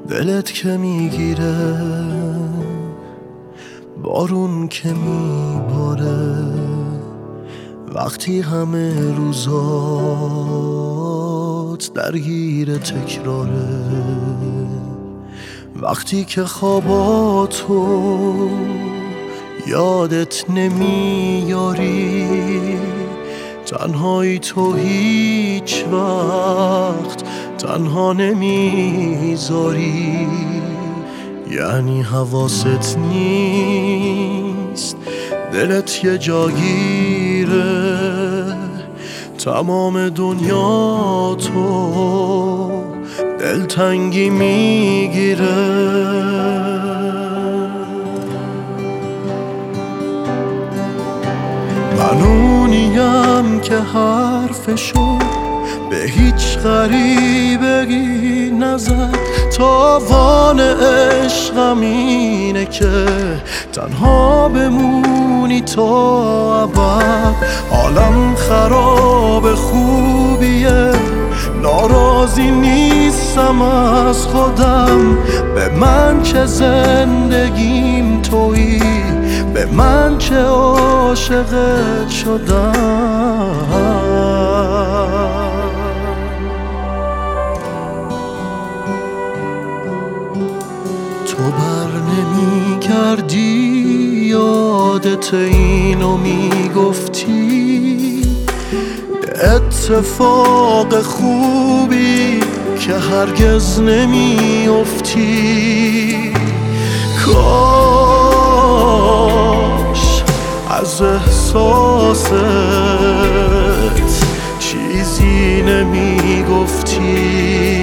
دلت که میگیره، بارون که میباره، وقتی همه روزات درگیر تکراره، وقتی که خواباتو یادت نمیاری، تنهایی تو هیچ وقت تنها نمیذاری، یعنی حواست نیست دلت یه جاگیره، تمام دنیا تو دلتنگی میگیره. من اونیم که حرفشو به هیچ غریبگی نزد، تاوان عشقم اینه که تنها بمونی تا ابد. حالم خراب خوبیه، ناراضی نیستم از خودم، به من که زندگیم تویی، به من که عاشقت شدم. تو بر نمی کردی یادت اینو میگفتی، اتفاق خوبی که هرگز نمیافتی. کاش از احساست چیزی نمیگفتی.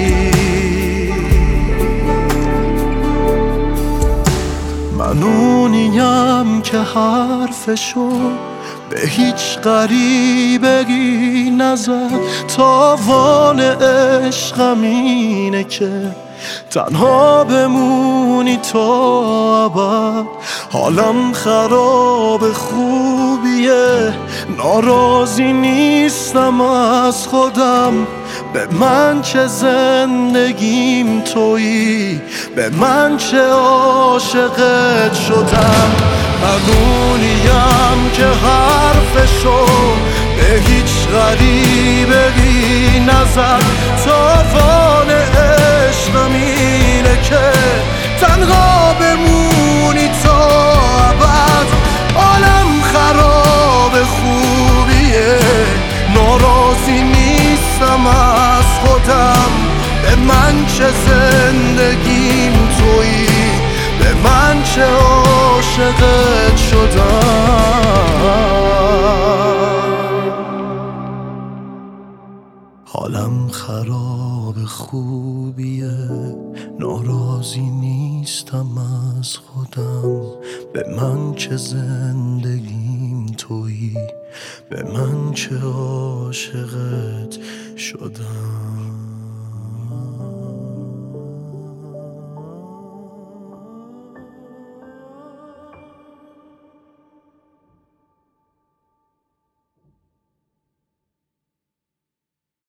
من اونیم که حرفشو به هیچ غریبگی نزد، تاوان عشقم اینه که تنها بمونی تا ابد. حالم خراب خوبیه، ناراضی نیستم از خودم، به من چه زندگیم تویی، به من چه عاشقت شدم. من اونیم که حرفشو به هیچ غریبگی نزد، تاوان عشقم اینه که تنها بمونی تا ابد. عالم خراب خوبیه، ناراضی نیستم از خودم، به من چه زندگیم تویی، به من چه عاشقت شدم. حالم خراب خوبیه، ناراضی نیستم از خودم، به من چه زندگیم تویی، به من چه عاشقت شدم.